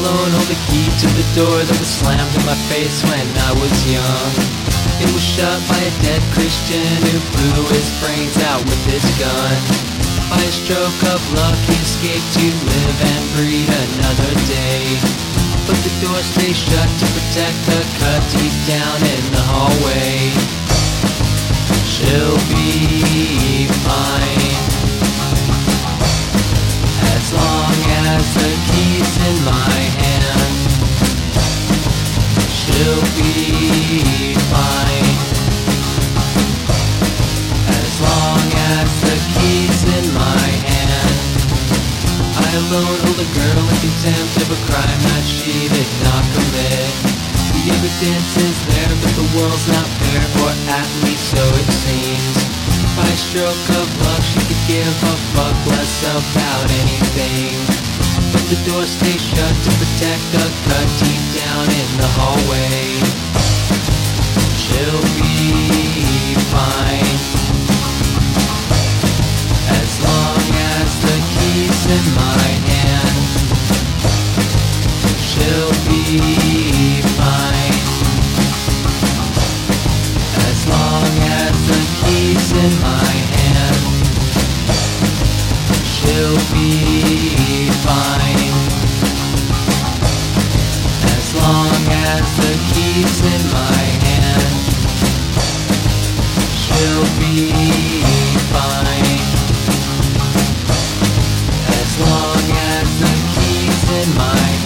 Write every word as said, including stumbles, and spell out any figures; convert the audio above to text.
alone hold the key to the door that was slammed in my face when I was young. It was shut by a dead Christian who blew his brains out with his gun. By a stroke of luck he escaped to live and breathe another day. But the door stays shut to protect the cut deep down in the hallway. She'll be fine as long as the key's in my hand. She'll be fine as long as the key's in my hand. I alone hold a girl in contempt of a crime that she did not commit. The evidence is there, but the world's not fair, or at least so it seems. By a stroke of luck she could give a fuck less about anything. But the door stays shut to protect the cut deep down in the hallway. She'll be fine as long as the key's in my hand. She'll be fine as long as the key's in my hand. She'll be fine as long as the key's in my hand. She'll be fine as long as the key's in my hand.